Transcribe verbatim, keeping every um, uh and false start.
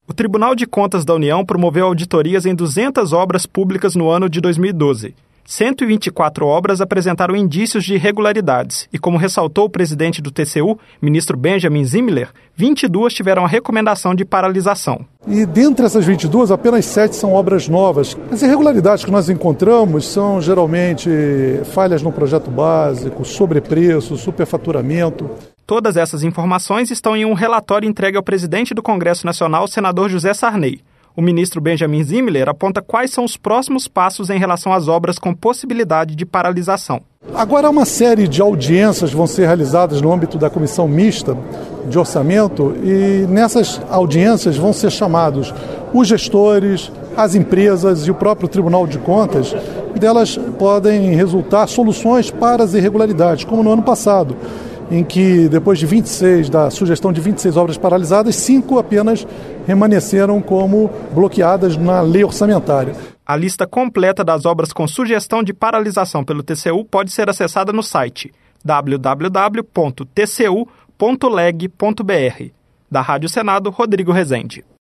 O Tribunal de Contas da União promoveu auditorias em duzentas obras públicas no ano de dois mil e doze. cento e vinte e quatro obras apresentaram indícios de irregularidades e, como ressaltou o presidente do T C U, ministro Benjamin Zimmerler, vinte e duas tiveram a recomendação de paralisação. E dentre essas vinte e duas, apenas sete são obras novas. As irregularidades que nós encontramos são geralmente falhas no projeto básico, sobrepreço, superfaturamento. Todas essas informações estão em um relatório entregue ao presidente do Congresso Nacional, senador José Sarney. O ministro Benjamin Zimmerler aponta quais são os próximos passos em relação às obras com possibilidade de paralisação. Agora, uma série de audiências vão ser realizadas no âmbito da Comissão Mista de Orçamento e nessas audiências vão ser chamados os gestores, as empresas e o próprio Tribunal de Contas. Delas podem resultar soluções para as irregularidades, como no ano passado, em que depois de vinte e seis, da sugestão de vinte e seis obras paralisadas, cinco apenas permaneceram como bloqueadas na lei orçamentária. A lista completa das obras com sugestão de paralisação pelo T C U pode ser acessada no site w w w ponto t c u ponto leg ponto b r. Da Rádio Senado, Rodrigo Rezende.